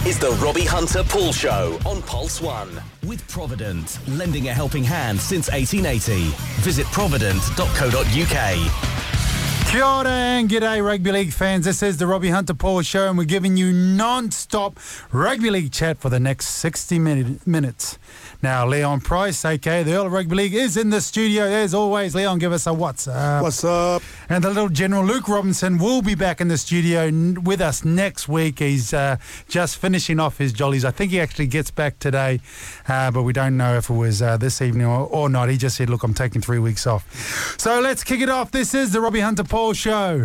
is the Robbie Hunter Pool Show on Pulse 1. With Provident, lending a helping hand since 1880. Visit provident.co.uk. Kia ora and g'day rugby league fans. This is the Robbie Hunter Pool Show and we're giving you non-stop rugby league chat for the next 60 minutes. Now, Leon Price, aka the Earl of Rugby League, is in the studio. As always, Leon, give us a what's up. What's up? And the little General Luke Robinson will be back in the studio with us next week. He's just finishing off his jollies. I think he actually gets back today, but we don't know if it was this evening or not. He just said, look, I'm taking 3 weeks off. So let's kick it off. This is the Robbie Hunter Pool Show.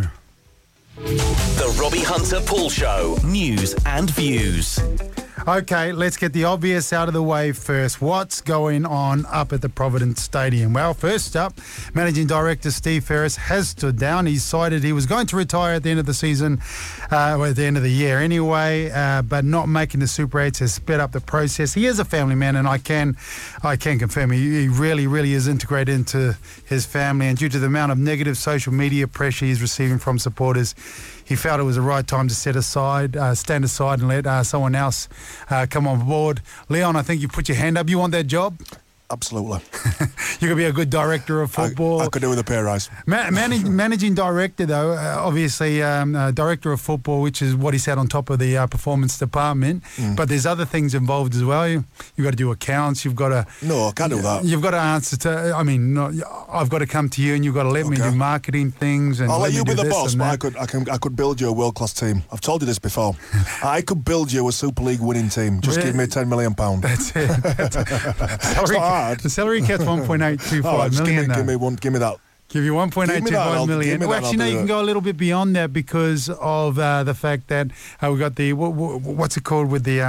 The Robbie Hunter Pool Show. News and views. Okay, let's get the obvious out of the way first. What's going on up at the Providence Stadium? Well, first up, Managing Director Steve Ferris has stood down. He decided he was going to retire at the end of the season, or at the end of the year anyway, but not making the Super 8s has sped up the process. He is a family man, and I can confirm he really is integrated into his family, and due to the amount of negative social media pressure he's receiving from supporters, he felt it was the right time to stand aside and let someone else come on board. Leon, I think you put your hand up. You want that job? Absolutely. You could be a good director of football. I could do with a pay rise. Managing director, though, obviously director of football, which is what he sat on top of the performance department. But there's other things involved as well. You've got to do accounts. You've got to... No, I can't do that. You've got to answer to... I've got to come to you and you've got to let me do marketing things. And I'll let you be the boss, but I could build you a world-class team. I've told you this before. I could build you a Super League winning team. Just give me £10 million. That's it. It's not hard. The salary cap's 1.825 million. Give me that. Give you 1.825 million. Well, actually, no, you can go a little bit beyond that because of the fact that we got the what's it called with the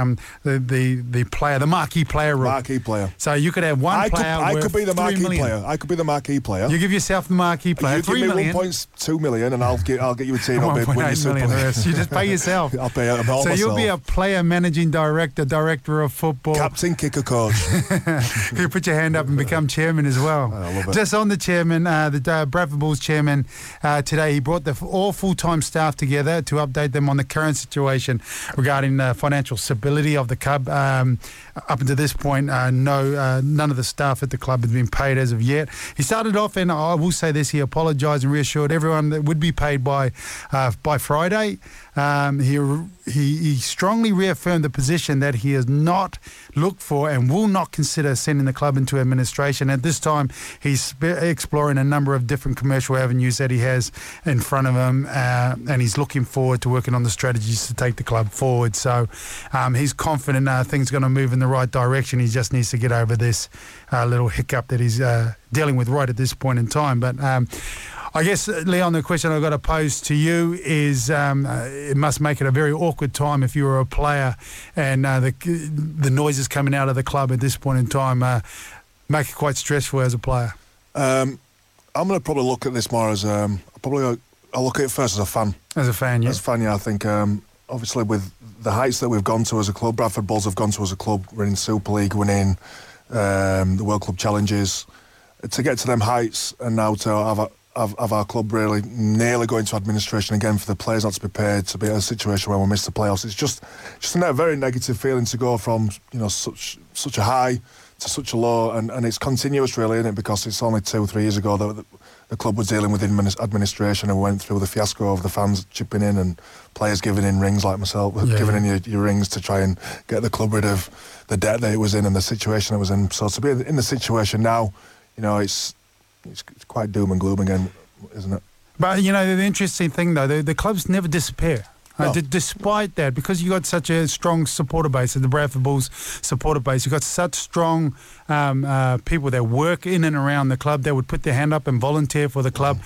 player, the marquee player rule. Marquee player. So you could have one player. I could be the marquee million. player. I could be the marquee player. You give yourself the marquee player. You give me 1.2 million, and I'll get you a team. 1.8 million. The rest. You just pay yourself. I'll pay it all so myself. You'll be a player, managing director, director of football, captain, kicker, coach. You put your hand up and become chairman as well. I love it. Just on the chairman, the Bradford Bulls chairman today, he brought all full-time staff together to update them on the current situation regarding the financial stability of the club. Up until this point, none of the staff at the club has been paid as of yet. He started off, and I will say this, he apologised and reassured everyone that would be paid by Friday. He strongly reaffirmed the position that he has not looked for and will not consider sending the club into administration. At this time, he's exploring a number of different commercial avenues that he has in front of him, and he's looking forward to working on the strategies to take the club forward. So he's confident things are going to move in the right direction. He just needs to get over this little hiccup that he's dealing with right at this point in time. But I guess, Leon, the question I've got to pose to you is it must make it a very awkward time if you were a player and the noises coming out of the club at this point in time make it quite stressful as a player. I'm going to probably look at this more as I'll look at it first as a fan. As a fan, yeah. As a fan, yeah. I think obviously with the heights that we've gone to as a club, Bradford Bulls have gone to as a club, winning Super League, winning the World Club Challenges, to get to them heights and now to have our club really nearly going to administration again for the players not to be paid, to be in a situation where we miss the playoffs. It's just a very negative feeling to go from such a high to such a low, and it's continuous really, isn't it? Because it's only 2 or 3 years ago that the club was dealing with administration and went through the fiasco of the fans chipping in and players giving in rings like myself, giving in your rings to try and get the club rid of the debt that it was in and the situation it was in. So to be in the situation now, it's quite doom and gloom again, isn't it? But, the interesting thing, though, the clubs never disappear. No. Despite that, because you got such a strong supporter base, the Bradford Bulls supporter base, you've got such strong people that work in and around the club that would put their hand up and volunteer for the club.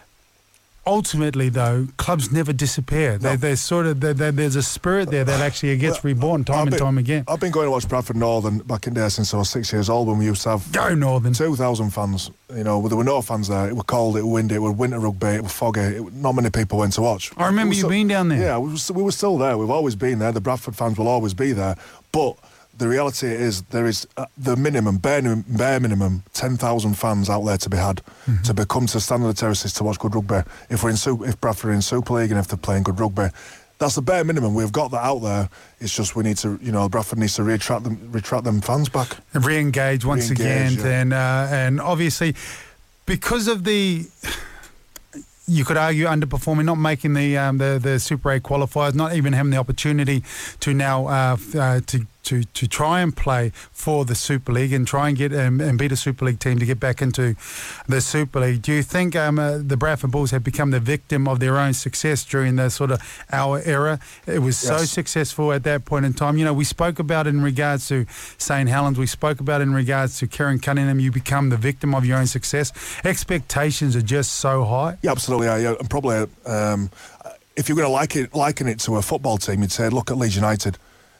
Ultimately, though, clubs never disappear. No. There's a spirit there that actually gets reborn time and time again. I've been going to watch Bradford Northern back in there since I was 6 years old, when we used to have Go Northern 2,000 fans. There were no fans there. It was cold, it was windy, it was winter rugby, it was foggy. Not many people went to watch. I remember you being down there. Yeah, we were still there. We've always been there. The Bradford fans will always be there. But the reality is there is the bare minimum 10,000 fans out there to be had, to come to stand on the terraces to watch good rugby. If Bradford are in Super League and if they're playing good rugby, that's the bare minimum. We've got that out there. It's just we need to, Bradford needs to reattract them fans back. Re-engage once again. Yeah. And obviously, because of you could argue underperforming, not making the Super 8 qualifiers, not even having the opportunity to now to try and play for the Super League and try and get and beat a Super League team to get back into the Super League. Do you think the Bradford Bulls have become the victim of their own success during the sort of our era? It was so successful at that point in time. We spoke about it in regards to St. Helens. We spoke about it in regards to Kieran Cunningham. You become the victim of your own success. Expectations are just so high. Yeah, absolutely. Yeah. And probably if you're going to liken it to a football team, you'd say, look at Leeds United.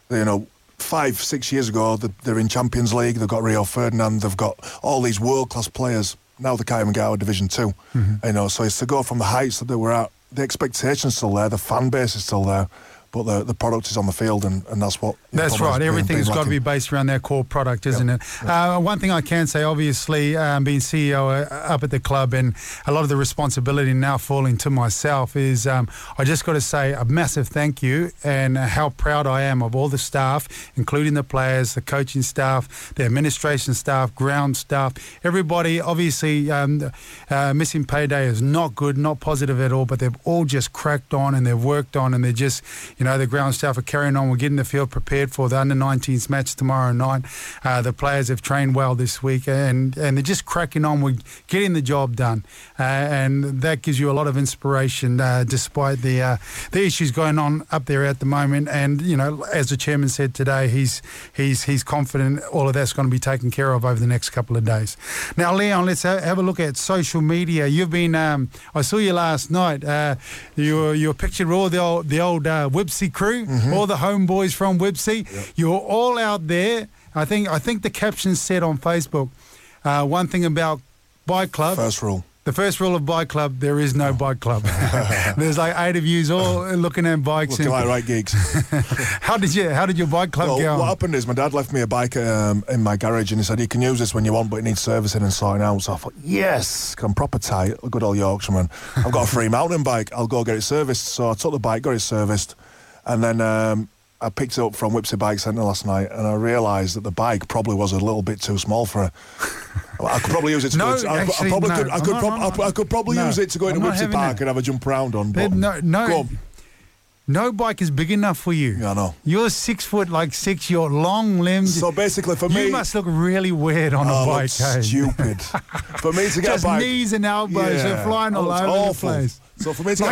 5-6 years ago, they're in Champions League. They've got Rio Ferdinand. They've got all these world-class players. Now they can't even get out of Division 2. Mm-hmm. So it's to go from the heights that they were at. The expectation's still there. The fan base is still there. But the product is on the field, and that's what... That's right. Everything's got to be based around their core product, isn't it? One thing I can say, obviously, being CEO up at the club and a lot of the responsibility now falling to myself is I just got to say a massive thank you and how proud I am of all the staff, including the players, the coaching staff, the administration staff, ground staff, everybody. Obviously, missing payday is not good, not positive at all, but they've all just cracked on and they've worked on and they're just... the ground staff are carrying on. We're getting the field prepared for the under-19s match tomorrow night. The players have trained well this week and they're just cracking on with getting the job done. And that gives you a lot of inspiration despite the issues going on up there at the moment. And, as the chairman said today, he's confident all of that's going to be taken care of over the next couple of days. Now, Leon, let's have a look at social media. You've been, I saw you last night. You were pictured with all the old Wibsey crew, all the homeboys from Wibsey. Yep. You're all out there. I think the caption said on Facebook, one thing about Bike Club. First rule. The first rule of Bike Club, there is no Bike Club. There's like 8 of yous all looking at bikes. Looking like right gigs. How did your Bike Club go on? What happened is my dad left me a bike in my garage and he said, you can use this when you want, but it needs servicing and sorting out. So I thought, yes, I'm proper tight, a good old Yorkshireman. I've got a free mountain bike, I'll go get it serviced. So I took the bike, got it serviced, and then I picked it up from Wibsey Bike Centre last night and I realised that the bike probably was a little bit too small for her. I could probably use it to go to... I could probably use it to go into Wibsey Park and have a jump around on. But no bike is big enough for you. Yeah, I know. You're 6'6", you're long limbed. So basically for me... You must look really weird on a bike, hey? Stupid. For me to get just a bike... knees and elbows are flying all over the place. So for me to like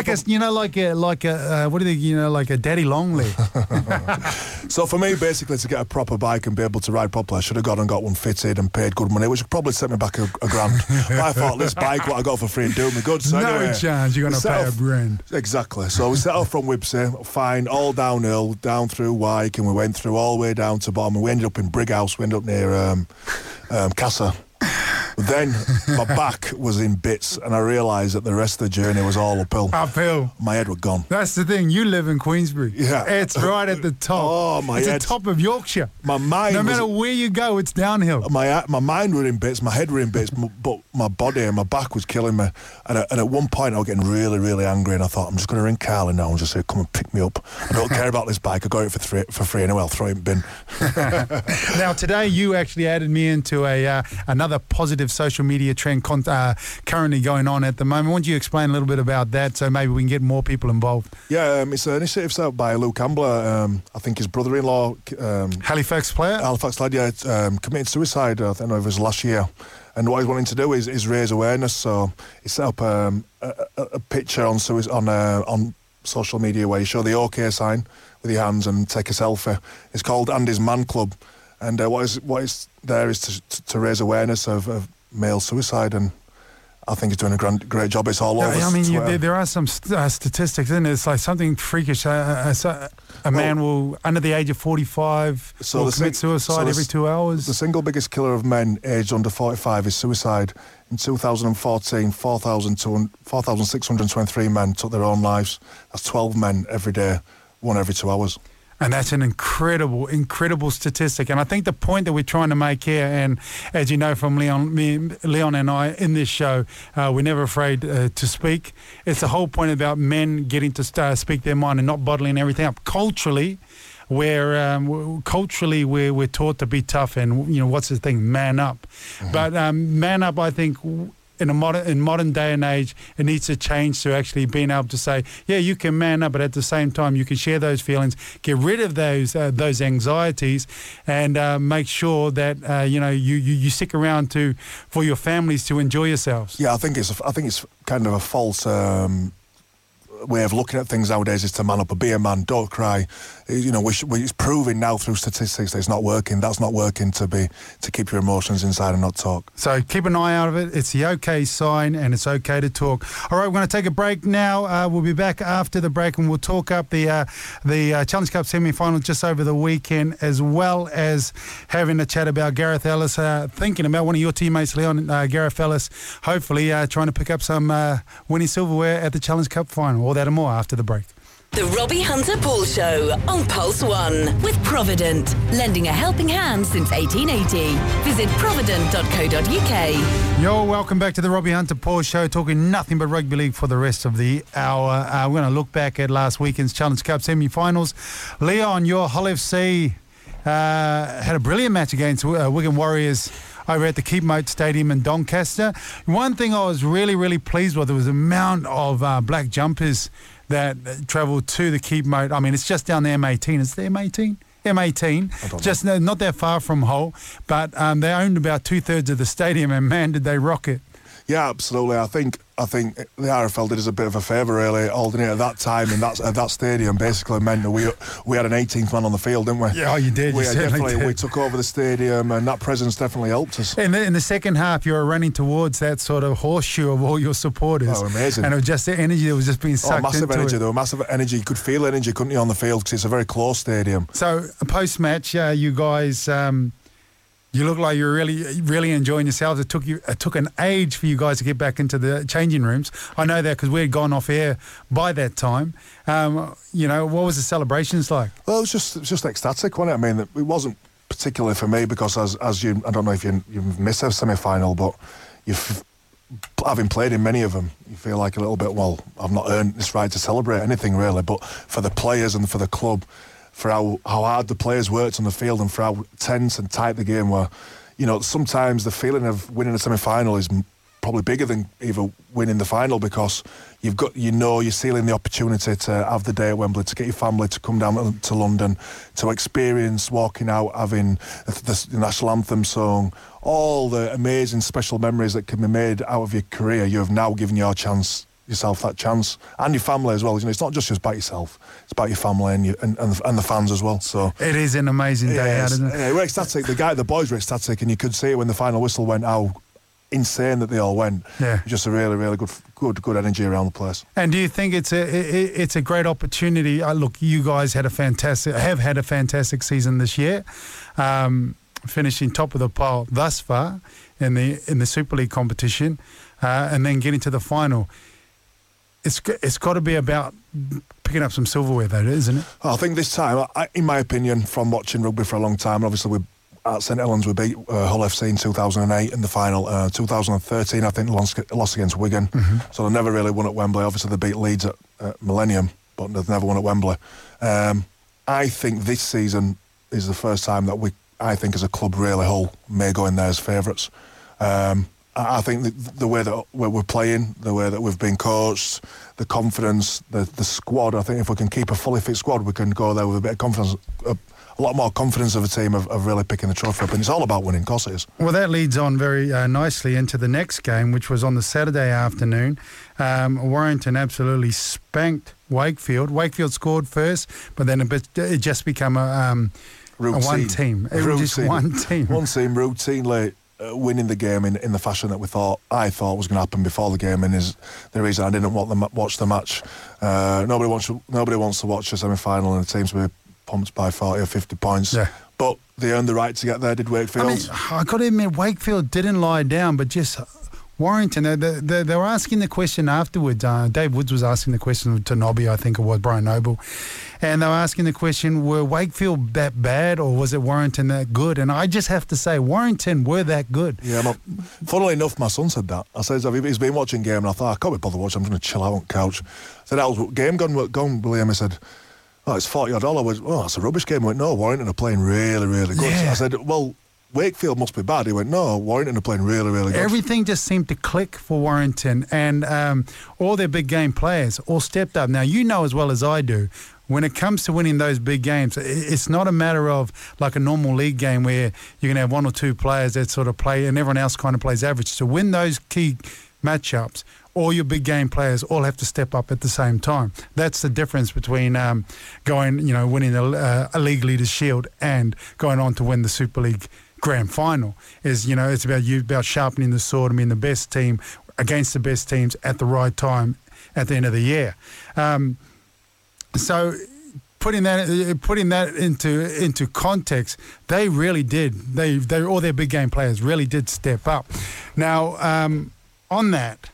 a daddy long leg. So for me, basically, to get a proper bike and be able to ride properly, I should have gone and got one fitted and paid good money, which would probably set me back a grand. But I thought, this bike, what I got for free, and do me good. So no anyway, chance you're going to pay a grand. Exactly. So we set off from Wibsey, fine, all downhill, down through Wyke, and we went through all the way down to bottom, and we ended up in Brighouse. We ended up near Casa. Then my back was in bits and I realised that the rest of the journey was all uphill. Uphill. My head was gone. That's the thing. You live in Queensbury. Yeah. It's right at the top. Oh, my head. It's the top of Yorkshire. My mind no matter where you go, it's downhill. My mind were in bits, my head were in bits, but my body and my back was killing me. And at one point I was getting really, really angry and I thought, I'm just going to ring Carly now and just say, come and pick me up. I don't care about this bike. I got it for free anyway. I'll throw it in the bin. Now, today you actually added me into another positive social media trend currently going on at the moment. Why don't you explain a little bit about that so maybe we can get more people involved? Yeah, it's an initiative set up by Luke Ambler. I think his brother-in-law... Halifax player? Halifax lad, yeah, committed suicide, I think it was last year. And what he's wanting to do is raise awareness. So he set up a picture on social media where you show the OK sign with your hands and take a selfie. It's called Andy's Man Club. And what is there is to raise awareness of male suicide, and I think he's doing a great job. It's all over. I mean, there are some statistics, isn't it? It's like something freakish. A man will, under the age of 45, will commit suicide every 2 hours. The single biggest killer of men aged under 45 is suicide. In 2014, 4,623 men took their own lives. That's 12 men every day, one every 2 hours. And that's an incredible statistic. And I think the point that we're trying to make here, and as you know from Leon and I in this show, we're never afraid to speak. It's the whole point about men getting to speak their mind and not bottling everything up. Culturally, we're taught to be tough and, what's the thing, man up. Mm-hmm. But man up, I think, in modern day and age, it needs to change to actually being able to say, yeah, you can man up, but at the same time, you can share those feelings, get rid of those anxieties, and make sure that you stick around for your families to enjoy yourselves. Yeah, I think it's kind of a false way of looking at things nowadays is to man up, but be a man, don't cry. It's proving now through statistics that it's not working. That's not working to keep your emotions inside and not talk. So keep an eye out of it. It's the okay sign, and it's okay to talk. All right, we're going to take a break now. We'll be back after the break, and we'll talk up the Challenge Cup semi-final just over the weekend, as well as having a chat about Gareth Ellis, thinking about one of your teammates, Leon, Gareth Ellis, hopefully trying to pick up some winning silverware at the Challenge Cup final. All that and more after the break. The Robbie Hunter Paul Show on Pulse 1 with Provident, lending a helping hand since 1880. Visit provident.co.uk. Yo, welcome back to the Robbie Hunter Paul Show, talking nothing but rugby league for the rest of the hour. We're going to look back at last weekend's Challenge Cup semi-finals. Leon, your Hull FC had a brilliant match against Wigan Warriors over at the Keepmoat Stadium in Doncaster. One thing I was really, really pleased with was the amount of black jumpers that travelled to the Keepmoat. I mean, it's just down the M18. Is it the M18? M18, just not that far from Hull, but they owned about 2/3 of the stadium, and man, did they rock it. Yeah, absolutely. I think the RFL did us a bit of a favour, really, holding it at that time, and that stadium basically meant that we had an 18th man on the field, didn't we? Yeah, you did. We took over the stadium, and that presence definitely helped us. In the second half, you were running towards that sort of horseshoe of all your supporters. Oh, amazing. And it was just the energy that was just being sucked massive into energy. it. There was massive energy. You could feel energy, couldn't you, on the field, because it's a very close stadium. So, post-match, you guys... you look like you're really, really enjoying yourselves. It took an age for you guys to get back into the changing rooms. I know that because we had gone off air by that time. What was the celebrations like? Well, it was just ecstatic, wasn't it? I mean, it wasn't particularly for me because as you, I don't know if you've missed a semi-final, but having played in many of them, you feel like a little bit, well, I've not earned this right to celebrate anything really. But for the players and for the club, for how hard the players worked on the field and for how tense and tight the game were, sometimes the feeling of winning a semi-final is probably bigger than even winning the final, because you're sealing the opportunity to have the day at Wembley, to get your family to come down to London, to experience walking out, having the national anthem sung, all the amazing special memories that can be made out of your career. You have now given yourself that chance, and your family as well. It's not just about yourself; it's about your family and the fans as well. So it is an amazing day out, isn't it? Yeah, we're ecstatic. The boys were ecstatic, and you could see it when the final whistle went, how insane that they all went. Yeah, just a really, really good energy around the place. And do you think it's a great opportunity? Look, you guys have had a fantastic season this year, finishing top of the pile thus far in the Super League competition, and then getting to the final. It's got to be about picking up some silverware, though, isn't it? I think this time, in my opinion, from watching rugby for a long time, obviously at St Helens we beat Hull FC in 2008 in the final. 2013, I think, lost against Wigan. Mm-hmm. So they never really won at Wembley. Obviously, they beat Leeds at Millennium, but they've never won at Wembley. I think this season is the first time that I think as a club, really, Hull may go in there as favourites. I think the way that we're playing, the way that we've been coached, the confidence, the squad, I think if we can keep a fully fit squad, we can go there with a bit of confidence, a lot more confidence of a team of really picking the trophy up. And it's all about winning, of course it is. Well, that leads on very nicely into the next game, which was on the Saturday afternoon. Warrington absolutely spanked Wakefield. Wakefield scored first, but then it just became a one team. It was just one team. One team routinely winning the game in the fashion that I thought was going to happen before the game, and is the reason I didn't watch the match. Nobody wants to watch a semi-final and the teams be pumped by 40 or 50 points. Yeah. But they earned the right to get there, did Wakefield. I got to admit, Wakefield didn't lie down, but just Warrington, they were asking the question afterwards. Dave Woods was asking the question to Nobby, I think it was, Brian Noble. And they were asking the question, were Wakefield that bad or was it Warrington that good? And I just have to say, Warrington were that good. Yeah, funnily enough, my son said that. I said, he's been watching game, and I thought, I can't be bothered watching, I'm going to chill out on the couch. I said, that was game gone, William. He said, oh, it's $40-odd. I went, oh, that's a rubbish game. I went, no, Warrington are playing really, really good. Yeah. I said, well, Wakefield must be bad. He went, no, Warrington are playing really, really good. Everything just seemed to click for Warrington, and all their big game players all stepped up. Now, you know as well as I do, when it comes to winning those big games, it's not a matter of like a normal league game where you're going to have one or two players that sort of play and everyone else kind of plays average. To win those key matchups, all your big game players all have to step up at the same time. That's the difference between winning a League Leaders Shield and going on to win the Super League Grand Final. It's about sharpening the sword and being the best team against the best teams at the right time at the end of the year. So putting that into context, they really did. They all their big game players really did step up. Now on that,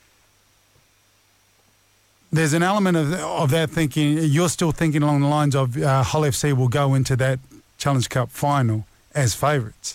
there's an element of that thinking. You're still thinking along the lines of Hull FC will go into that Challenge Cup final as favourites.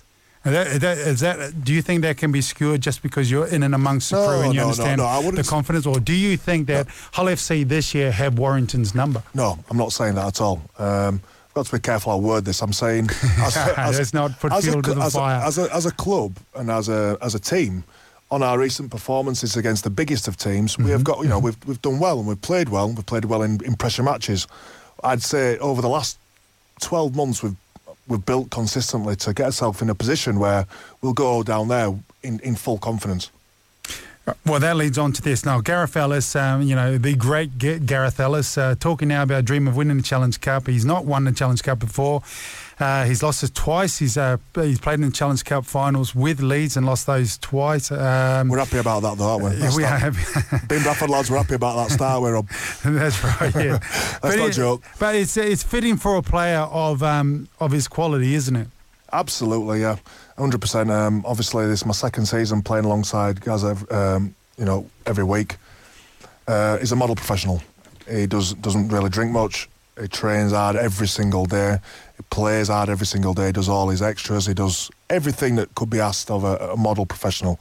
Do you think that can be skewed just because you're in and amongst the crew and you understand the confidence? Or do you think that Hull FC this year have Warrington's number? No, I'm not saying that at all. I've got to be careful how I word this. I'm saying... Let's not put fuel to the fire. As a club and as a team, on our recent performances against the biggest of teams, we have got, we've done well and we've played well. We've played well in pressure matches. I'd say over the last 12 months, we've built consistently to get ourselves in a position where we'll go down there in full confidence. Well, that leads on to this. Now, Gareth Ellis, the great Gareth Ellis, talking now about dream of winning the Challenge Cup. He's not won the Challenge Cup before. He's lost it twice. He's played in the Challenge Cup finals with Leeds and lost those twice. We're happy about that, though, aren't we? We are happy. Being Bradford lads, we're happy about that start we're up. That's right, yeah. That's not a joke. But it's fitting for a player of his quality, isn't it? Absolutely, yeah. 100%. Obviously, this is my second season playing alongside Gaza, every week. He's a model professional. He doesn't really drink much. He trains hard every single day. He plays hard every single day. He does all his extras. He does everything that could be asked of a model professional.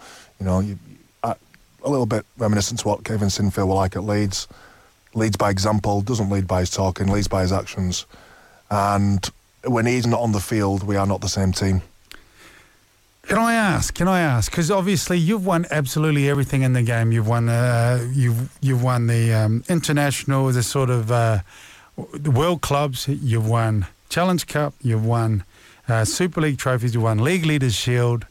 A little bit reminiscent to what Kevin Sinfield were like at Leeds. Leads by example, doesn't lead by his talking, leads by his actions. And when he's not on the field, we are not the same team. Can I ask? Because obviously you've won absolutely everything in the game. You've won you've won the international, the sort of the World Clubs. You've won Challenge Cup. You've won Super League trophies. You've won League Leaders Shield,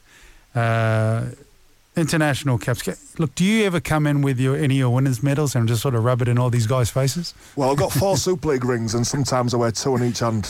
international caps. Look, do you ever come in with any of your winners' medals and just sort of rub it in all these guys' faces? Well, I've got 4 Super League rings and sometimes I wear 2 on each hand.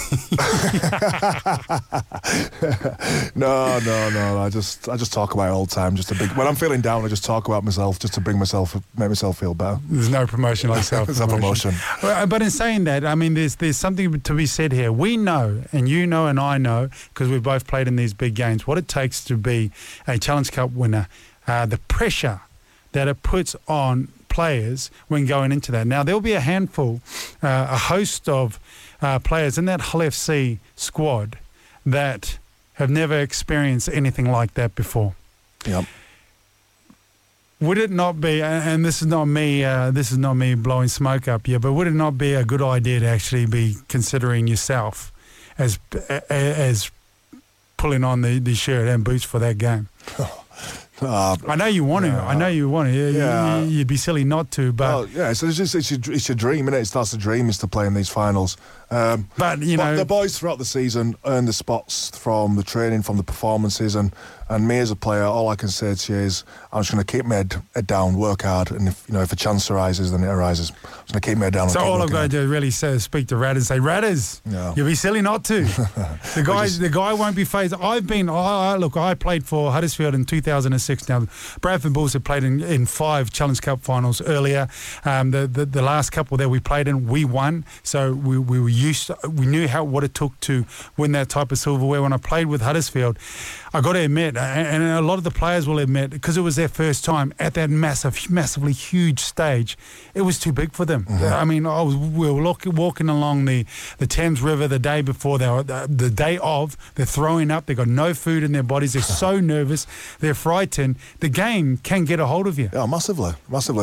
No. I just talk about it all the time. When I'm feeling down, I just talk about myself just to make myself feel better. There's no promotion like self-promotion. Promotion. But in saying that, I mean, there's something to be said here. We know, and you know, and I know, because we've both played in these big games, what it takes to be a Challenge Cup winner. The pressure that it puts on players when going into that. Now, there'll be a handful, a host of players in that Hull FC squad that have never experienced anything like that before. Yep. Would it not be, and this is not me blowing smoke up here, but would it not be a good idea to actually be considering yourself as pulling on the shirt and boots for that game? I know you want to. I know you want to. Yeah. You'd be silly not to. But so it's your dream, isn't it? That's the dream, is to play in these finals. But the boys throughout the season earn the spots from the training, from the performances, and me as a player, all I can say to you is I'm just going to keep my head down, work hard, and if a chance arises, then it arises. I'm just going to keep my head down. So all I've got to do is really speak to Radders and say, Radders, you'll be silly not to. The guy won't be phased. I played for Huddersfield in 2006. Now, Bradford Bulls have played in 5 Challenge Cup finals earlier. The last couple that we played in, we won. So we were we knew what it took to win that type of silverware. When I played with Huddersfield, I got to admit, and a lot of the players will admit, because it was their first time at that massively huge stage, it was too big for them. Mm-hmm. I mean, we were walking along the Thames River the day before, the day of, they're throwing up, they've got no food in their bodies, they're so nervous, they're frightened. The game can get a hold of you. Yeah, massively.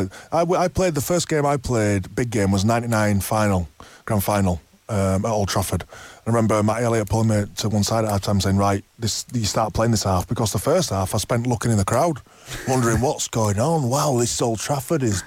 I played, the first game I played, big game, was 99 grand final at Old Trafford. I remember Matt Elliott pulling me to one side at half time saying, right, you start playing this half, because the first half I spent looking in the crowd, wondering what's going on. Wow, this Old Trafford is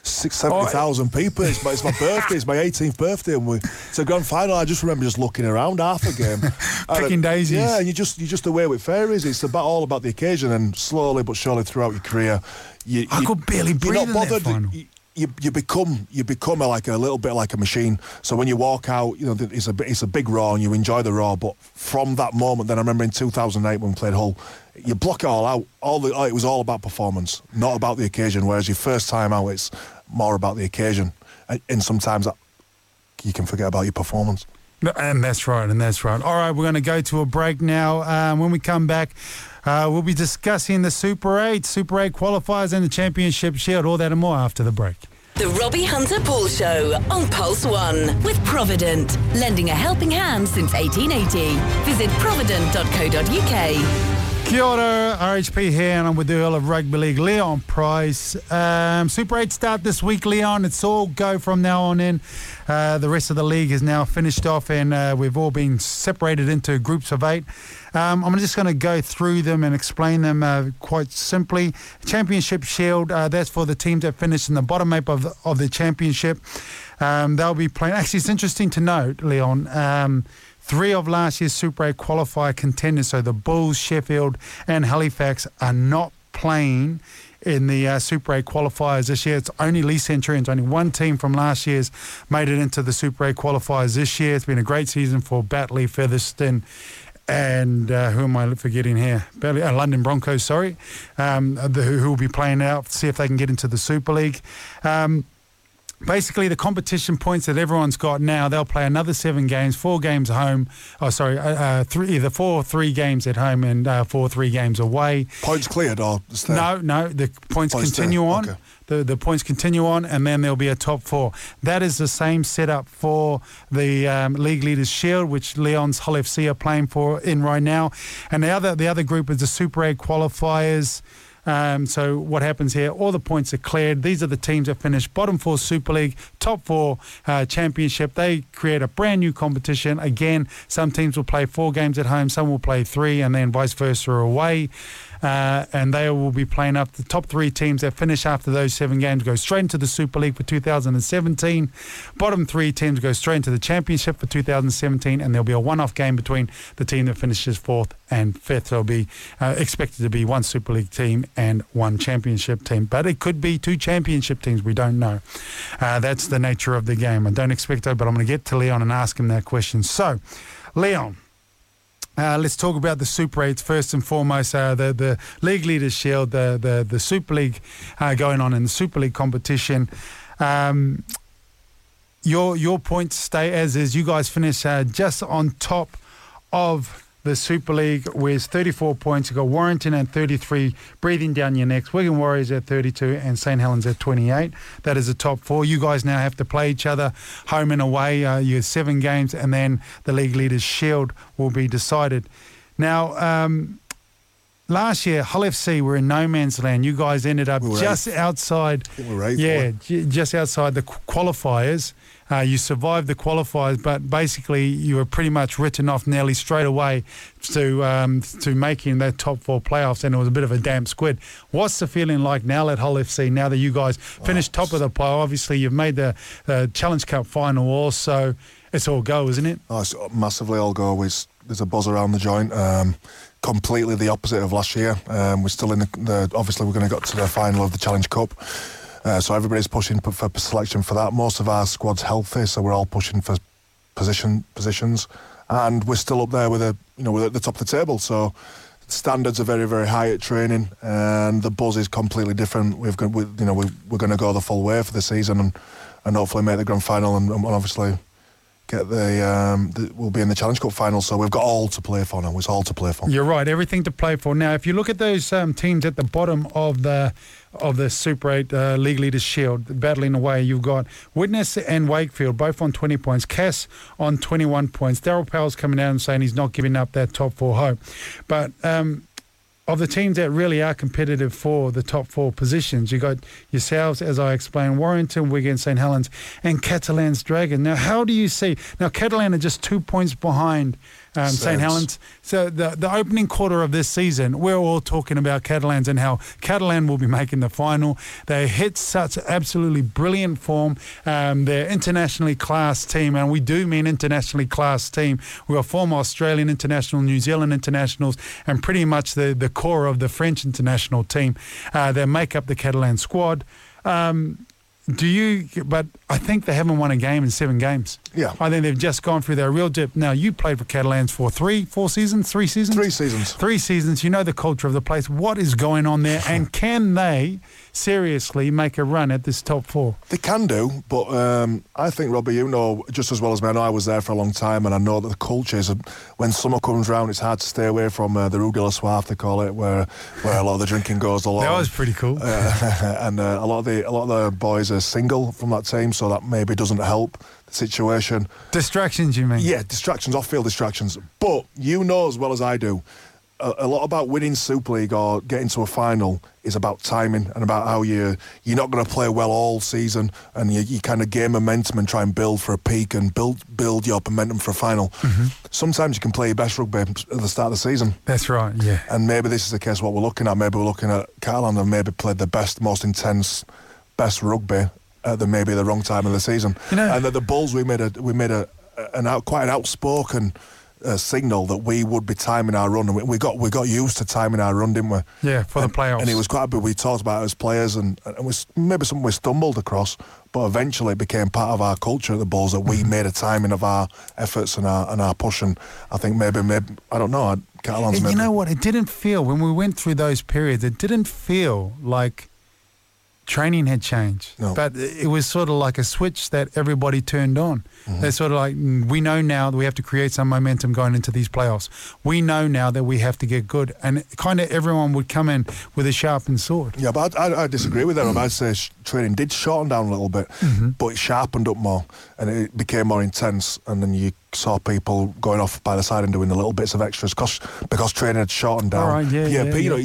70,000 people. It's my birthday, it's my 18th birthday, and it's a grand final. I just remember just looking around half a game. Picking daisies. Yeah, and you're just away with fairies. It's all about the occasion, and slowly but surely throughout your career, I could barely breathe in that final. You become like a little bit like a machine. So when you walk out, it's a big roar and you enjoy the roar. But from that moment, then I remember in 2008 when we played Hull, you block it all out. It was all about performance, not about the occasion. Whereas your first time out, it's more about the occasion, and sometimes you can forget about your performance. And that's right. All right, we're going to go to a break now. When we come back, we'll be discussing the Super 8 qualifiers and the Championship Shield, all that and more after the break. The Robbie Hunter-Paul Show on Pulse 1 with Provident, lending a helping hand since 1880. Visit provident.co.uk. Kia ora, RHP here, and I'm with the Earl of Rugby League, Leon Price. Super 8 start this week, Leon. It's all go from now on in. The rest of the league is now finished off, and we've all been separated into groups of 8. I'm just going to go through them and explain them quite simply. Championship Shield, that's for the teams that finish in the bottom 8 of the championship. They'll be playing. Actually, it's interesting to note, Leon, 3 of last year's Super 8 qualifier contenders, so the Bulls, Sheffield and Halifax, are not playing in the Super 8 qualifiers this year. It's only Lee Centurions. Only one team from last year's made it into the Super 8 qualifiers this year. It's been a great season for Batley, Featherstone, and who am I forgetting here? London Broncos, sorry, who will be playing out, see if they can get into the Super League. Basically, the competition points that everyone's got now, they'll play another 7 games, 4 games home. Either 4 or 3 games at home and 4 or 3 games away. Points cleared or stay? No, the points continue on. Okay. The points continue on, and then there'll be a top 4. That is the same setup for the League Leaders Shield, which Leon's Hull FC are playing for in right now. And the other group is the Super 8 qualifiers. So what happens here, all the points are cleared. These are the teams that finish bottom 4 Super League, top 4 Championship. They create a brand new competition. Again, some teams will play 4 games at home, some will play 3, and then vice versa away. And they will be playing up the top 3 teams that finish after those 7 games go straight into the Super League for 2017. Bottom 3 teams go straight into the Championship for 2017, and there'll be a one-off game between the team that finishes 4th and 5th. There'll be expected to be 1 Super League team and 1 Championship team, but it could be 2 Championship teams. We don't know. That's the nature of the game. I don't expect it, but I'm going to get to Leon and ask him that question. So, Leon, let's talk about the Super 8s first and foremost. The League Leaders Shield, the Super League going on in the Super League competition. Your points stay as is. You guys finish just on top of the Super League with 34 points. You've got Warrington at 33, breathing down your necks. Wigan Warriors at 32 and St Helens at 28. That is the top 4. You guys now have to play each other home and away. You have 7 games, and then the League Leaders Shield will be decided. Now, last year, Hull FC were in no man's land. You guys ended up just outside. Just outside the qualifiers. You survived the qualifiers, but basically you were pretty much written off nearly straight away to making that top 4 playoffs, and it was a bit of a damp squid. What's the feeling like now at Hull FC, now that you guys finished top of the pile? Obviously, you've made the Challenge Cup final also. It's all go, isn't it? Oh, it's massively all go. There's a buzz around the joint. Completely the opposite of last year. We're still in obviously we're going to go to the final of the Challenge Cup. So everybody's pushing for selection for that. Most of our squad's healthy, so we're all pushing for positions, and we're still up there we're at the top of the table. So standards are very, very high at training, and the buzz is completely different. We're going to go the full way for the season and hopefully make the grand final and obviously we'll be in the Challenge Cup final. So we've got all to play for now. It's all to play for. You're right, everything to play for. Now, if you look at those teams at the bottom of the Super 8 League Leaders Shield, battling away, you've got Widnes and Wakefield, both on 20 points. Cass on 21 points. Daryl Powell's coming out and saying he's not giving up that top 4 hope. But of the teams that really are competitive for the top 4 positions, you got yourselves, as I explained, Warrington, Wigan, St Helens, and Catalan's Dragon. Now, how do you see? Now, Catalan are just 2 points behind St Helens. So the opening quarter of this season, we're all talking about Catalans and how Catalan will be making the final. They hit such absolutely brilliant form. They're internationally classed team, and we do mean internationally classed team. We've got former Australian international, New Zealand internationals, and pretty much the core of the French international team that make up the Catalan squad. But I think they haven't won a game in 7 games. Yeah. I think they've just gone through their real dip. Now, you played for Catalans for 3 seasons? 3 seasons? 3 seasons. 3 seasons. You know the culture of the place. What is going on there? And can they seriously make a run at this top 4? They can do, but I think, Robbie, you know just as well as me, I know I was there for a long time, and I know that the culture is, when summer comes round, it's hard to stay away from the Rue de la Soif, they call it, where a lot of the drinking goes along. That was pretty cool. And a lot of the boys are single from that team, so that maybe doesn't help the situation. Distractions, you mean? Yeah, distractions, off-field distractions. But you know as well as I do, a lot about winning Super League or getting to a final is about timing and about how you're not going to play well all season, and you kind of gain momentum and try and build for a peak and build your momentum for a final. Mm-hmm. Sometimes you can play your best rugby at the start of the season. That's right, yeah. And maybe this is the case what we're looking at. Maybe we're looking at Catalan and maybe played the best, most intense, best rugby at the wrong time of the season. You know, and at the Bulls we made quite an outspoken signal that we would be timing our run, and we got used to timing our run, didn't we? Yeah, for the playoffs. And it was quite big. We talked about it as players, and it was maybe something we stumbled across, but eventually it became part of our culture at the Bulls that we made a timing of our efforts and our push. And I think maybe I don't know. Catalan's maybe. You know what? It didn't feel, when we went through those periods, it didn't feel like training had changed. No. But it was sort of like a switch that everybody turned on. Mm-hmm. They're sort of like, we know now that we have to create some momentum going into these playoffs. We know now that we have to get good. And kind of everyone would come in with a sharpened sword. Yeah, but I disagree with that. I'd say training did shorten down a little bit, but it sharpened up more and it became more intense. And then you saw people going off by the side and doing the little bits of extras because training had shortened down. Right, but you know,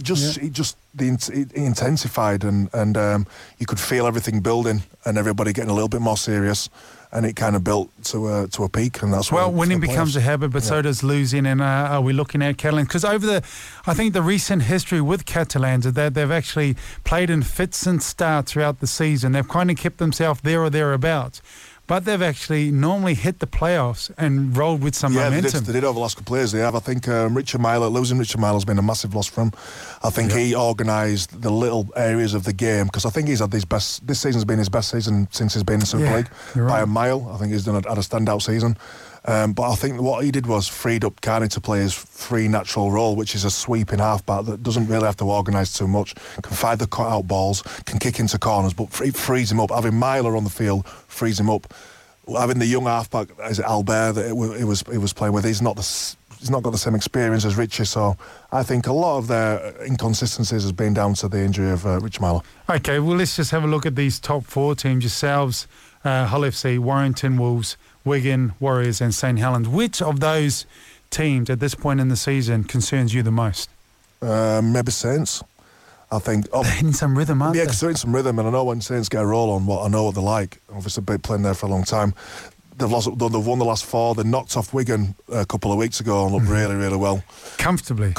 it intensified and you could feel everything building and everybody getting a little bit more serious, and it kind of built to a peak, and that's winning becomes a habit, but so does losing. And are we looking at Catalan? Because I think the recent history with Catalans is that they've actually played in fits and starts throughout the season. They've kind of kept themselves there or thereabouts. But they've actually normally hit the playoffs and rolled with some momentum. They did over the last couple of years. They have. I think losing Richard Myler has been a massive loss for him. I think he organised the little areas of the game, because I think he's had this season's been his best season since he's been in Super League by a mile. I think he's had a standout season. But I think what he did was freed up Carney to play his free natural role, which is a sweeping halfback that doesn't really have to organise too much, can find the cut-out balls, can kick into corners, but it frees him up. Having Myler on the field frees him up. Having the young halfback, is it Albert that he was playing with, he's not got the same experience as Richie, so I think a lot of their inconsistencies has been down to the injury of Rich Myler. Okay, well, let's just have a look at these top 4 teams yourselves. Hull FC, Warrington Wolves, Wigan Warriors and St Helens. Which of those teams at this point in the season concerns you the most? Maybe Saints. I think they're hitting some rhythm, aren't they? Yeah, because they're hitting some rhythm, and I know when Saints get a roll on, I know what they're like. Obviously, been playing there for a long time. They've won the last 4. They knocked off Wigan a couple of weeks ago and looked really, really well. Comfortably.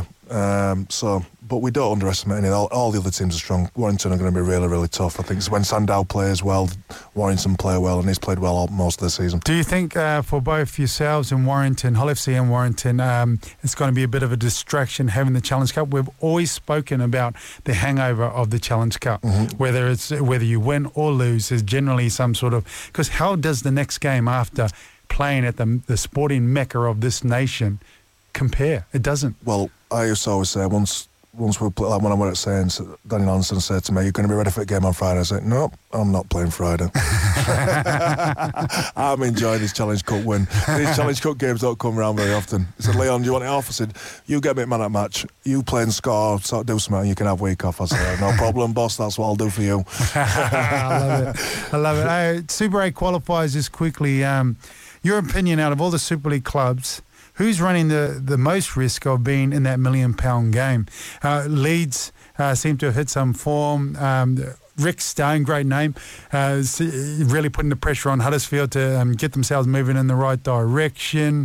But we don't underestimate any. All the other teams are strong. Warrington are going to be really, really tough. I think when Sandow plays well, Warrington play well, and he's played well most of the season. Do you think for both yourselves and Warrington, Hull FC and Warrington, it's going to be a bit of a distraction having the Challenge Cup? We've always spoken about the hangover of the Challenge Cup. Mm-hmm. Whether you win or lose, there's generally some sort of... Because how does the next game after playing at the sporting mecca of this nation compare? It doesn't. Well, I used to always say once once we played, like when I went at Saints, Danny Nansen said to me, "You're going to be ready for the game on Friday." I said, "Nope, I'm not playing Friday." I'm enjoying this Challenge Cup win. These Challenge Cup games don't come around very often. He said, "Leon, do you want it off?" I said, "You get me man at match. You play and score, sort of do something, and you can have week off." I said, "No problem, boss. That's what I'll do for you." I love it. Super 8 qualifiers just quickly. Your opinion, out of all the Super League clubs, who's running the most risk of being in that £1 million game? Leeds seem to have hit some form. Rick Stone, great name, really putting the pressure on Huddersfield to get themselves moving in the right direction.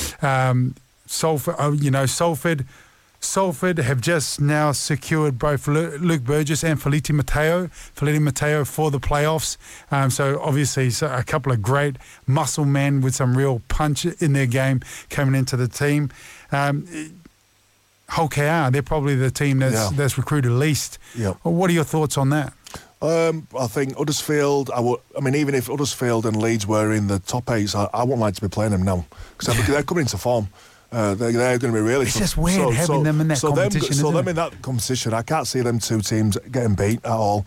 Salford have just now secured both Luke Burgess and Felipe Mateo for the playoffs. So obviously a couple of great muscle men with some real punch in their game coming into the team. Hull KR, they're probably the team that's recruited least. Yep. What are your thoughts on that? I think Huddersfield, even if Huddersfield and Leeds were in the top 8, I wouldn't like to be playing them now because they're coming into form. They're going to be really It's tough. just weird having them in that competition. In that competition, I can't see them two teams getting beat at all.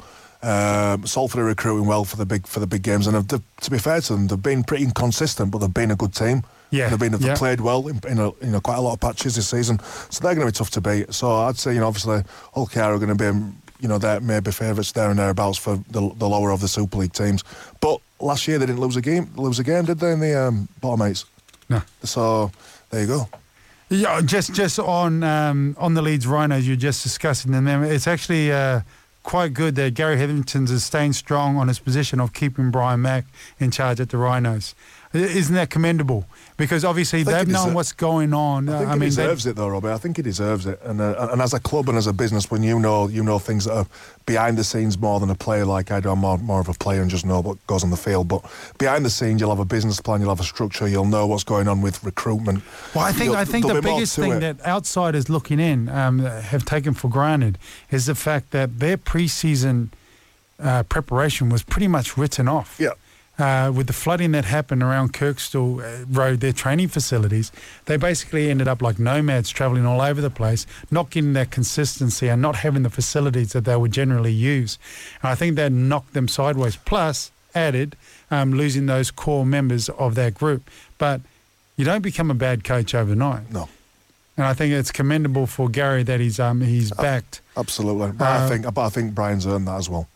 Salford are recruiting well for the big games, and to be fair to them, they've been pretty inconsistent, but they've been a good team. Yeah, they've played well in quite a lot of patches this season, so they're going to be tough to beat. So I'd say obviously Hull KR are going to be they're maybe favourites there and thereabouts for the lower of the Super League teams. But last year they didn't lose a game, did they, in the bottom 8s? No. So there you go. Yeah, just on the Leeds Rhinos, you're just discussing them. It's actually quite good that Gary Hetherington is staying strong on his position of keeping Brian Mack in charge at the Rhinos. Isn't that commendable? Because obviously they've known what's going on. I think he deserves it though, Robbie. I think he deserves it. And as a club and as a business, when you know things that are behind the scenes more than a player like I do, I'm more of a player and just know what goes on the field. But behind the scenes, you'll have a business plan, you'll have a structure, you'll know what's going on with recruitment. Well, I think the biggest thing that outsiders looking in have taken for granted is the fact that their pre-season preparation was pretty much written off. Yeah. With the flooding that happened around Kirkstall Road, their training facilities, they basically ended up like nomads travelling all over the place, not getting that consistency and not having the facilities that they would generally use. And I think that knocked them sideways. Plus, added, losing those core members of that group. But you don't become a bad coach overnight. No. And I think it's commendable for Gary that he's backed. Absolutely. But I think Brian's earned that as well.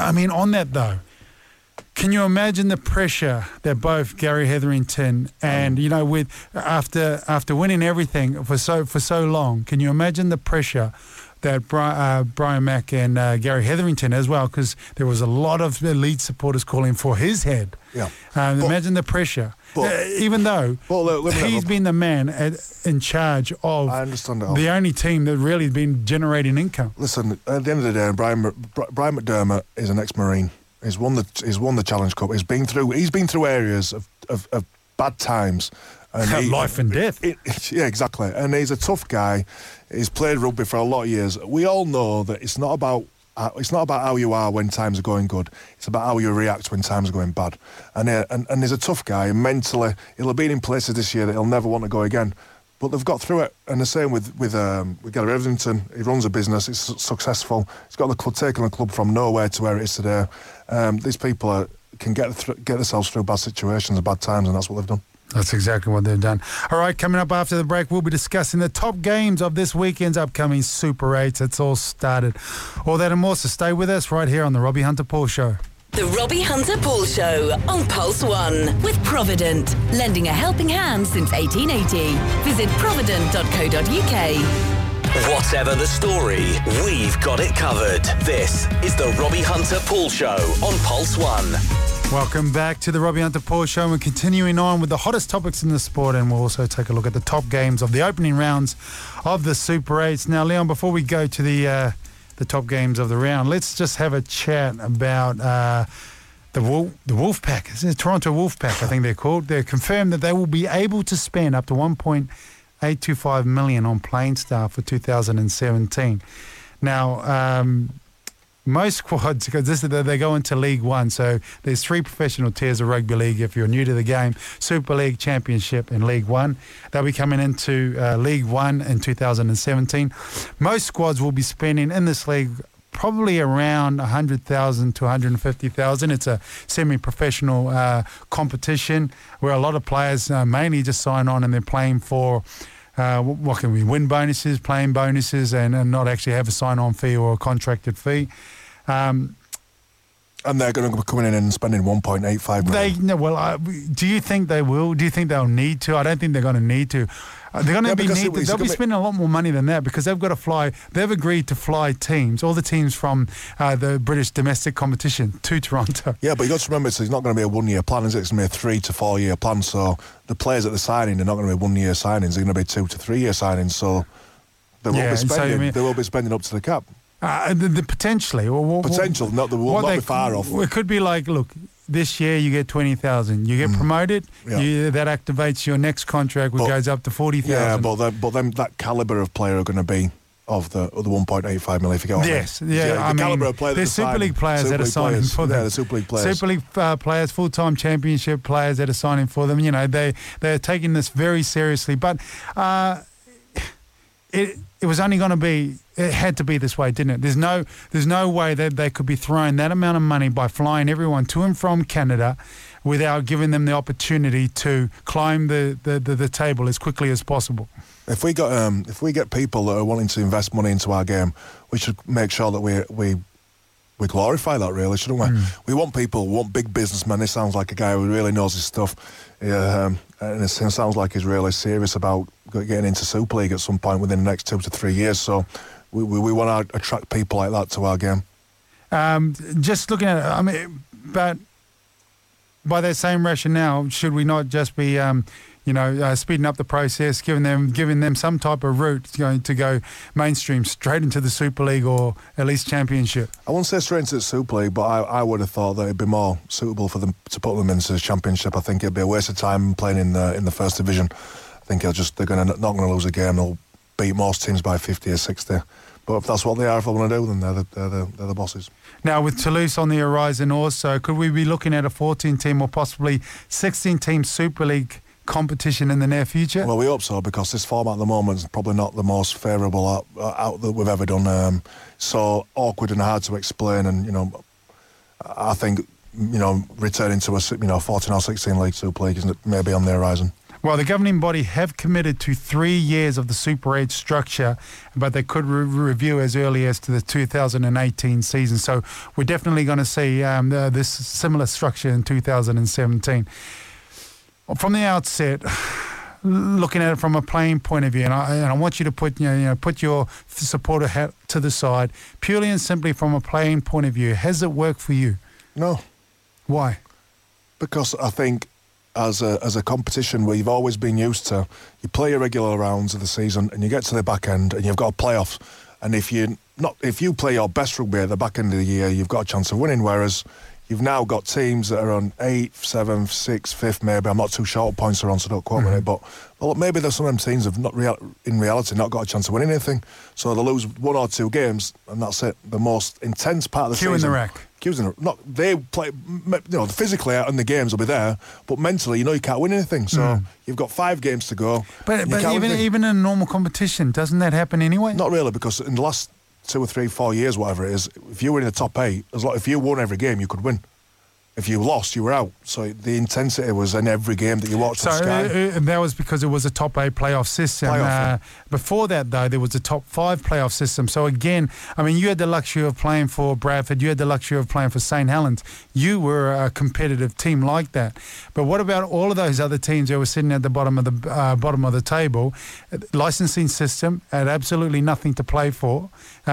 On that though, can you imagine the pressure that both Gary Hetherington and with after winning everything for so long, can you imagine the pressure that Brian Mack and Gary Hetherington as well, because there was a lot of Leeds supporters calling for his head. Yeah. Imagine the pressure. Even though he's been the man in charge of the only team that really has been generating income. Listen, at the end of the day, Brian McDermott is an ex-Marine. He's won the Challenge Cup. He's been through areas of bad times. And life and death. Yeah, exactly. And he's a tough guy. He's played rugby for a lot of years. We all know that it's not about how you are when times are going good. It's about how you react when times are going bad. And he's a tough guy. And mentally, he'll have been in places this year that he'll never want to go again. But they've got through it, and the same with Gary Hetherington. He runs a business; it's successful. He's got the club, taken the club from nowhere to where it is today. These people can get themselves through bad situations and bad times, and that's what they've done. That's exactly what they've done. All right, coming up after the break, we'll be discussing the top games of this weekend's upcoming Super 8s. It's all started. All that and more, so stay with us right here on the Robbie Hunter-Paul Show. The Robbie Hunter-Paul Show on Pulse 1 with Provident, lending a helping hand since 1880. Visit provident.co.uk. Whatever the story, we've got it covered. This is the Robbie Hunter-Paul Show on Pulse 1. Welcome back to the Robbie Hunter-Paul Show. We're continuing on with the hottest topics in the sport, and we'll also take a look at the top games of the opening rounds of the Super 8s. Now, Leon, before we go to the top games of the round, let's just have a chat about the Wolfpack. It's the Toronto Wolfpack, I think they're called. They're confirmed that they will be able to spend up to $1.825 million on playing staff for 2017. Now, most squads, because they go into League One, so there's 3 professional tiers of rugby league if you're new to the game: Super League, Championship, and League One. They'll be coming into League One in 2017. Most squads will be spending in this league probably around 100,000 to 150,000. It's a semi-professional competition where a lot of players mainly just sign on and they're playing for what can we win bonuses, playing bonuses, and not actually have a sign-on fee or a contracted fee. And they're going to be coming in and spending 1.85 grand. Do you think they will? Do you think they'll need to? I don't think they're going to need to. They're going to they'll be spending a lot more money than that because they've got to fly. They've agreed to fly teams, all the teams from the British domestic competition to Toronto. Yeah, but you got to remember, it's not going to be a 1 year plan, is it? It's going to be a 3 to 4 year plan. So the players that they're signing, they're not going to be 1 year signings. They're going to be 2 to 3 year signings. So they will be spending up to the cap. Potentially. They will not be far off. It could be like, look, this year you get 20,000. You get promoted, that activates your next contract, which goes up to 40,000. Yeah, but then that calibre of player are going to be of the 1.85 million, if you get what I mean. Yes, the calibre of player. There's Super League players that are signing for them. Yeah, the Super League players. Super League players, full-time Championship players that are signing for them. You know, they're taking this very seriously. But it was only going to be. It had to be this way, didn't it? There's no way that they could be throwing that amount of money by flying everyone to and from Canada without giving them the opportunity to climb the table as quickly as possible. If we get people that are wanting to invest money into our game, we should make sure that we glorify that, really, shouldn't we? We want big businessmen. This sounds like a guy who really knows his stuff. And it sounds like he's really serious about getting into Super League at some point within the next 2 to 3 years. So we want to attract people like that to our game. Just looking at it, but by that same rationale, should we not just be, speeding up the process, giving them some type of route to go mainstream straight into the Super League or at least Championship? I won't say straight into the Super League, but I would have thought that it'd be more suitable for them to put them into the Championship. I think it'd be a waste of time playing in the First Division. I think they're not going to lose a game. They'll beat most teams by 50 or 60. But if that's what they are, if they want to do, then they're the bosses. Now, with Toulouse on the horizon also, could we be looking at a 14-team or possibly 16-team Super League competition in the near future? Well, we hope so, because this format at the moment is probably not the most favourable out that we've ever done. So awkward and hard to explain, and I think returning to a 14 or 16 league Super League is maybe on the horizon. Well, the governing body have committed to 3 years of the Super 8 structure, but they could review as early as to the 2018 season. So we're definitely going to see this similar structure in 2017. From the outset, looking at it from a playing point of view, and I want you to put your supporter hat to the side, purely and simply from a playing point of view, has it worked for you? No. Why? Because I think as a competition where you've always been used to, you play your regular rounds of the season and you get to the back end and you've got playoffs, and if you play your best rugby at the back end of the year, you've got a chance of winning, whereas you've now got teams that are on 8th, 7th, 6th, 5th, maybe. I'm not too sure what points are on, so don't quote me. But maybe there's some of them teams have in reality not got a chance of winning anything. So they'll lose 1 or 2 games, and that's it. The most intense part of the season. Queue in the rack. They play, physically out in the games will be there, but mentally, you can't win anything. So you've got 5 games to go. But even in a normal competition, doesn't that happen anyway? Not really, because in the last 2 or 3, 4 years, whatever it is, if you were in the top 8, if you won every game, you could win. If you lost, you were out. So the intensity was in every game that you watched on Sky. And that was because it was a top 8 playoff system. Before that, though, there was a top 5 playoff system. So again, you had the luxury of playing for Bradford. You had the luxury of playing for St. Helens. You were a competitive team like that. But what about all of those other teams that were sitting at the bottom of the table? Licensing system had absolutely nothing to play for.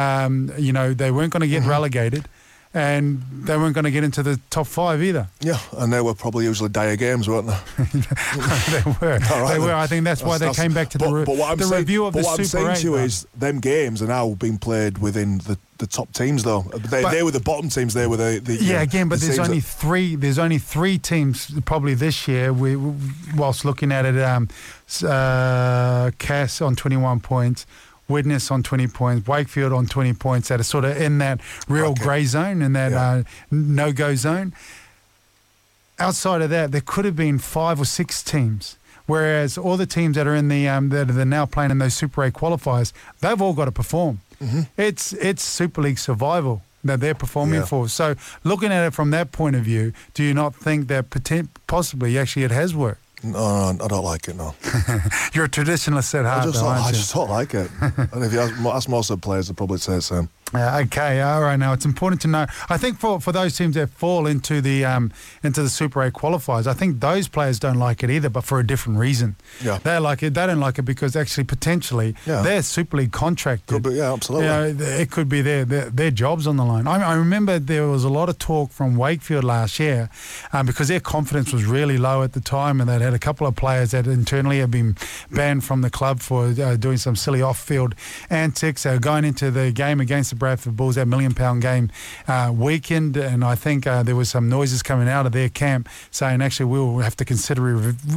They weren't going to get relegated. And they weren't going to get into the top 5 either. Yeah, and they were probably usually dire games, weren't they? They were. They were. I think that's why they came back to the review of the Super 8. But what I'm saying to you is them games are now being played within the top teams, though. They were the bottom teams. They were the but there's only 3. There's only 3 teams probably this year. Whilst looking at it, Cass on 21 points. Widnes on 20 points, Wakefield on 20 points that are sort of in that real grey zone, in that no-go zone. Outside of that, there could have been 5 or 6 teams. Whereas all the teams that are in the that are now playing in those Super 8 qualifiers, they've all got to perform. Mm-hmm. It's Super League survival that they're performing for. So looking at it from that point of view, do you not think that possibly actually it has worked? No, I don't like it, no. You're a traditionalist at heart, I just don't like it. And if you ask most of the players, they'll probably say the same. Okay, all right. Now it's important to know. I think for those teams that fall into the Super 8 qualifiers, I think those players don't like it either, but for a different reason. Yeah, they like it. They don't like it because actually potentially they're Super League contracted. Could be, absolutely. It could be their jobs on the line. I remember there was a lot of talk from Wakefield last year because their confidence was really low at the time, and they'd had a couple of players that internally had been banned from the club for doing some silly off-field antics. Going into the game against the Bradford Bulls, that £1 million game weakened, and I think there was some noises coming out of their camp saying actually we'll have to consider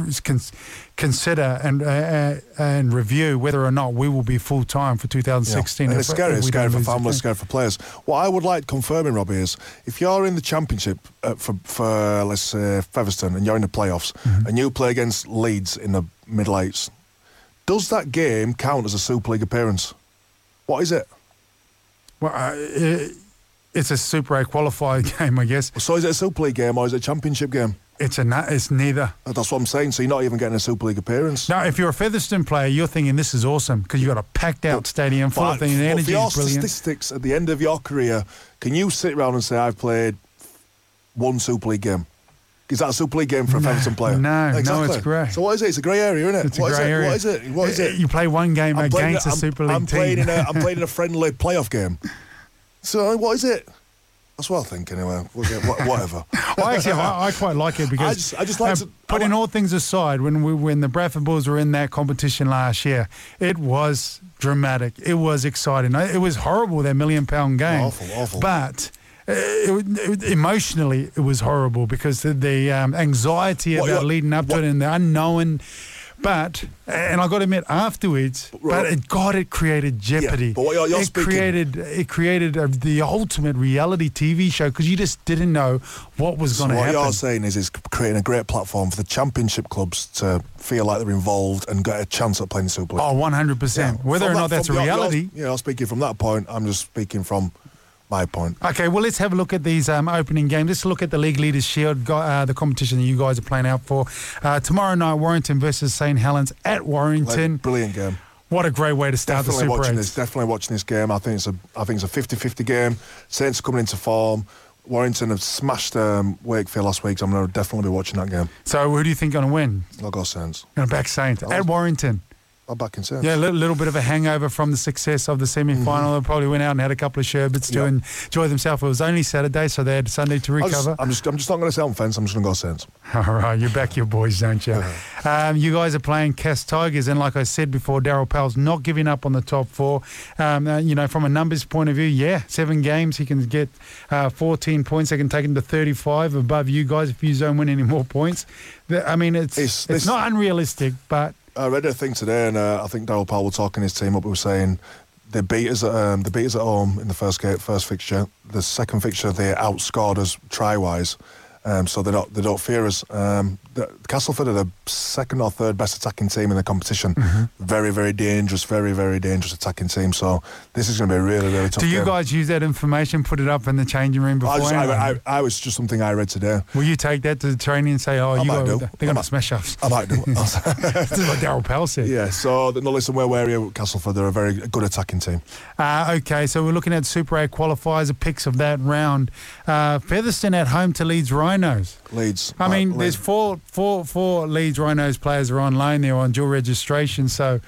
and review whether or not we will be full time for 2016. Yeah. And it's scary. It's scary for families, scary for players. What I would like confirming, Robbie, is if you're in the championship for let's say Featherstone and you're in the playoffs and you play against Leeds in the middle eights, does that game count as a Super League appearance? What is it? Well, it's a Super 8 qualified game, I guess. So is it a Super League game or is it a Championship game? It's neither. That's what I'm saying. So you're not even getting a Super League appearance. Now, if you're a Featherstone player, you're thinking this is awesome because you've got a packed-out stadium full of things. The energy is brilliant. For your statistics at the end of your career, can you sit around and say, I've played one Super League game? Is that a Super League game for a Featherstone player? No, exactly. No, it's grey. So what is it? It's a grey area, isn't it? It's a grey area. What is it? You play one game against a Super League team. I'm playing in a friendly playoff game. So what is it? That's what I think anyway. Whatever. I quite like it because I just like to putting all things aside, when the Bradford Bulls were in that competition last year, it was dramatic. It was exciting. It was horrible, that £1 million game. Awful. But emotionally, it was horrible because the anxiety about leading up to it and the unknown. And I got to admit, afterwards, it created jeopardy. Yeah, but what you're speaking... It created the ultimate reality TV show because you just didn't know what was going to happen. What you're saying is it's creating a great platform for the championship clubs to feel like they're involved and get a chance at playing the Super League. Oh, 100%. Yeah. Whether or not that's a reality. You're speaking from that point. I'm just speaking from my point. Okay, well, let's have a look at these opening games. Let's look at the League Leaders Shield, the competition that you guys are playing out for. Tomorrow night, Warrington versus St Helens at Warrington. Brilliant game. What a great way to start the Super 8s. Definitely watching this game. I think it's a 50-50 game. Saints are coming into form. Warrington have smashed Wakefield last week, so I'm going to definitely be watching that game. So who do you think going to win? I'll go Saints. Going to back Saints at Warrington. I'm back in Saints. Yeah, a little bit of a hangover from the success of the semi-final. They probably went out and had a couple of sherbets to enjoy themselves. It was only Saturday, so they had Sunday to recover. I'm just not going to sit on fence. I'm just going to go Saints. All right, you back your boys, don't you? You guys are playing Cass Tigers, and like I said before, Daryl Powell's not giving up on the top four. From a numbers point of view, 7 games, he can get 14 points. They can take him to 35 above you guys if you don't win any more points. I mean, it's not unrealistic, but... I read a thing today, and I think Daryl Powell was talking his team up. He was saying they beat us at home in the first fixture. The second fixture, they outscored us try-wise, so they don't fear us. Castleford are the second or third best attacking team in the competition. Very, very dangerous, very, very dangerous attacking team. So this is going to be a really, really tough game. Do you guys use that information, put it up in the changing room before? I was just something I read today. Will you take that to the training and say, they're going to smash us? I might do. This is what Daryl Powell said. Yeah, so listen, we're wary of Castleford. They're a very good attacking team. Okay, so we're looking at Super 8 qualifiers, the picks of that round. Featherstone at home to Leeds Rhinos. Leeds. There's four Leeds Rhinos players are on loan. They're on dual registration. So,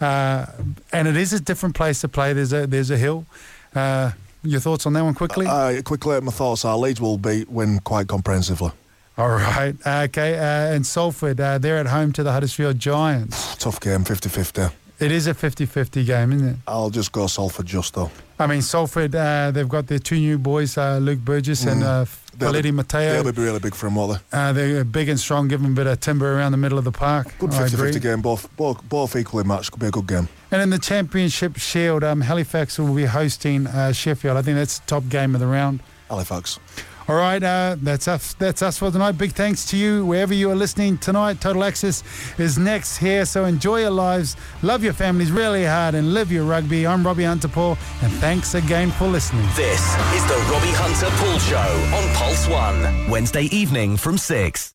and it is a different place to play. There's a hill. Your thoughts on that one quickly? Quickly, my thoughts are Leeds will win quite comprehensively. All right. Okay. And Salford, they're at home to the Huddersfield Giants. Tough game, 50-50. It is a 50-50 game, isn't it? I'll just go Salford just though. I mean, Salford, they've got their two new boys, Luke Burgess and Valeti Mateo. They'll be really big for him, won't they? They're big and strong, give them a bit of timber around the middle of the park. Good 50-50 game, both equally matched. Could be a good game. And in the Championship Shield, Halifax will be hosting Sheffield. I think that's the top game of the round. Halifax. All right, that's us for tonight. Big thanks to you, wherever you are listening tonight. Total Access is next here, so enjoy your lives, love your families really hard, and live your rugby. I'm Robbie Hunter-Paul, and thanks again for listening. This is the Robbie Hunter-Paul Show on Pulse 1, Wednesday evening from 6.